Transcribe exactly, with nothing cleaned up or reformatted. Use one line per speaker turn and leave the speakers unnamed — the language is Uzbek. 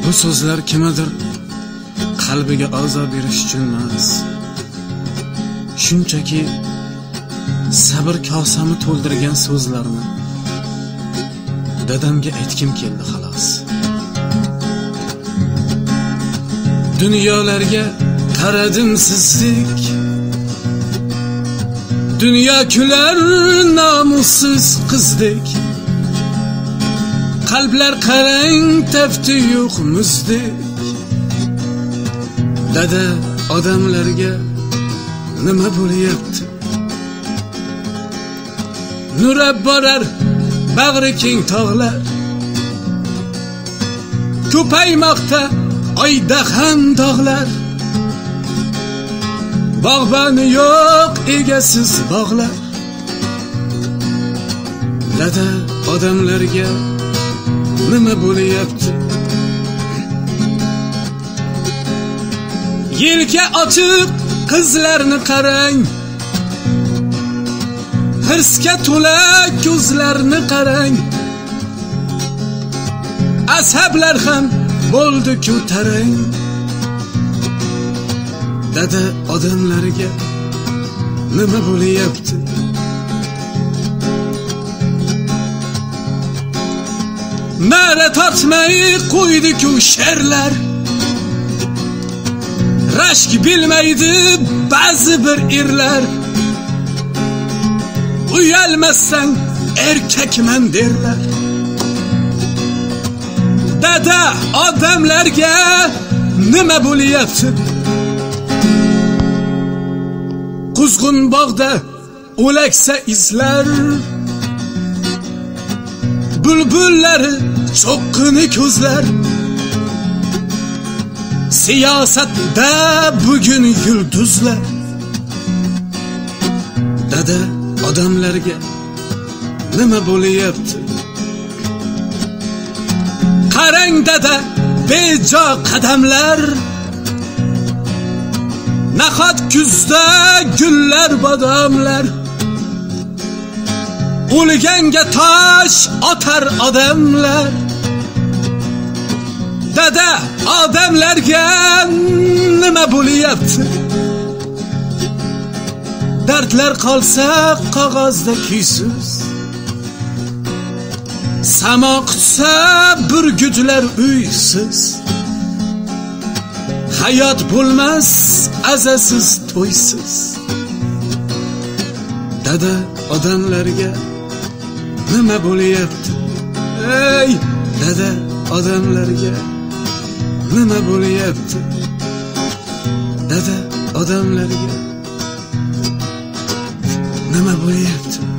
Bu so'zlar kimdir qalbiga azob berish uchun emas, shunchaki sabr kosami to'ldirgan so'zlarni dadamga aytkim keldi xolos. Dunyolarga qaradim sizlik, dunyo kular nomussiz qizdek. Qalblar qarang tafti yo'q muzdek. Dada, odamlarga nima bo'lyapti? Nurab borar bag'ri keng tog'lar, ko'paymoqda oyda ham dog'lar. Bog'boni yo'q egasiz bog'lar. Dada, odamlarga nima bo'lyapti? Yelka ochiq qizlarni qarang, hirsga to'la ko'zlarni qarang. Asablar ham bo'ldi ko'tarang. Dada, odamlarga nima bo'lyapti? Nara tortmay qo'ydi-ku sherlar, rashk bilmaydi ba'zi bir erlar. Uyalmasang erkakman derlar. Dada, odamlarga nima bo'lyapti? Quzg'un bog'da o'laksa izlar, bulbullari cho'qqini ko'zlar. Siyosatda bugun yulduzlar. Dada, odamlarga nima bo'lyapti? Qarang dada, bejo qadamlar, nahot kuzda gullar bodomlar. O'lganga tosh otar odamlar. Dada, odamlarga nima bo'lyapti? Dardlar qolsa qog'ozda kuysiz, samo qutsa burgutlar uysiz. Hayot bo'lmas azasiz to'ysiz. Dada, odamlarga nima bo'lyapti? Ey dada, odamlarga nima bo'lyapti? Dada, odamlarga nima bo'lyapti?